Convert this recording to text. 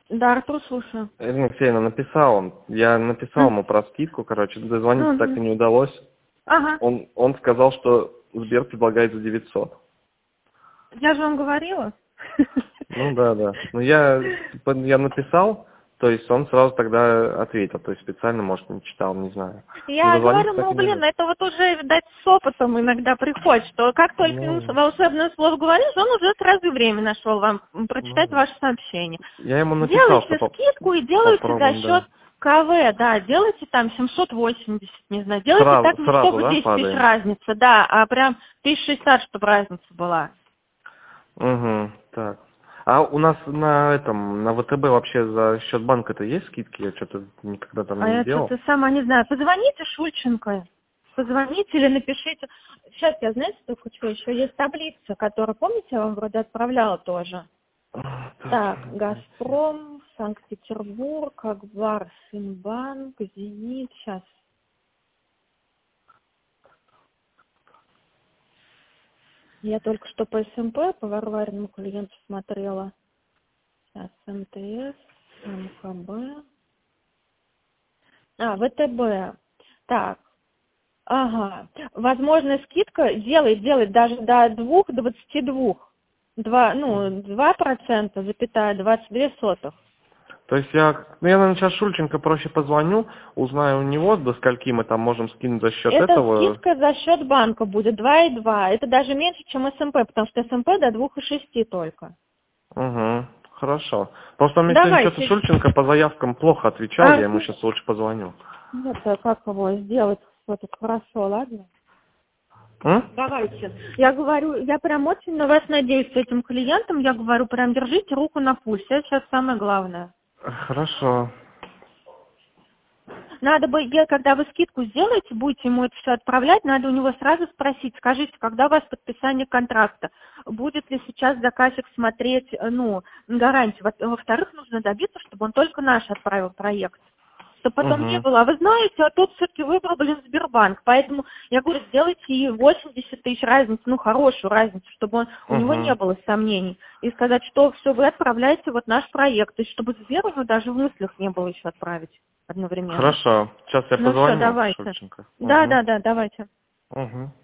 Да, Артур, слушаю. Ирина Алексеевна, написал он. Я написал ему про скидку, короче, дозвониться так и не удалось. Ага. Он сказал, что Сбер предлагает за 900. Я же вам говорила. Ну да. Ну я написал, то есть он сразу тогда ответил, то есть специально, может, не читал, не знаю. Но Я дозвониться говорю, так ну, и не блин, удалось. это вот уже, видать, с опытом иногда приходит, что как только ему Ну, волшебное слово говоришь, он уже сразу время нашел вам прочитать ну, ваше сообщение. я ему написал, что Делайте скидку и делайте за попробуем, счет да. КВ, да, делайте там 780, не знаю, делайте так, не Сразу, чтобы да, 10 тысяч падаем? разница, да, а прям 1060, чтобы разница была. Угу, так. А у нас на ВТБ вообще за счет банка-то есть скидки? Я что-то никогда там А не я делал. что-то сама не знаю. Позвоните Шульченко. Позвоните или напишите. Сейчас я, знаете, что хочу? Еще есть таблица, которую, помните, я вам вроде отправляла тоже. Так, Газпром, Санкт-Петербург, Акбар, Синбанк, Зенит. Сейчас. Я только что по СМП, по Варвариному клиенту смотрела. Сейчас МТС, МКБ. ВТБ. Так. Ага. Возможная скидка делает даже до 2,22. 2%, запятая 22 сотых. То есть я, наверное, сейчас Шульченко проще позвоню, узнаю у него, до скольки мы там можем скинуть за счет Это этого. скидка за счет банка будет 2,2. Это даже меньше, чем СМП, потому что СМП до 2,6 только. Угу, хорошо. Просто он мне сегодня что-то Давайте. Шульченко по заявкам плохо отвечал, я ему Артур, сейчас лучше позвоню. это как его сделать что-то хорошо, ладно? М? Давайте. Я говорю, я прям очень на вас надеюсь с этим клиентом. Я говорю, прям держите руку на пульсе. Это сейчас самое главное. Хорошо. Надо бы, когда вы скидку сделаете, будете ему это все отправлять, надо у него сразу спросить, скажите, когда у вас подписание контракта, будет ли сейчас заказчик смотреть, гарантию. Во-вторых, нужно добиться, чтобы он только наш отправил проект. Чтобы потом не Угу. было. А вы знаете, а тут все-таки выбрал, Сбербанк. Поэтому я говорю, сделайте и 80 тысяч разницу, хорошую разницу, чтобы у него не Угу. было сомнений. И сказать, что все, вы отправляете вот наш проект. И чтобы Сбер у него даже в мыслях не было еще отправить одновременно. Хорошо. Сейчас я Ну все, позвоню давайте. Шульченко. Да, Угу. давайте. Угу.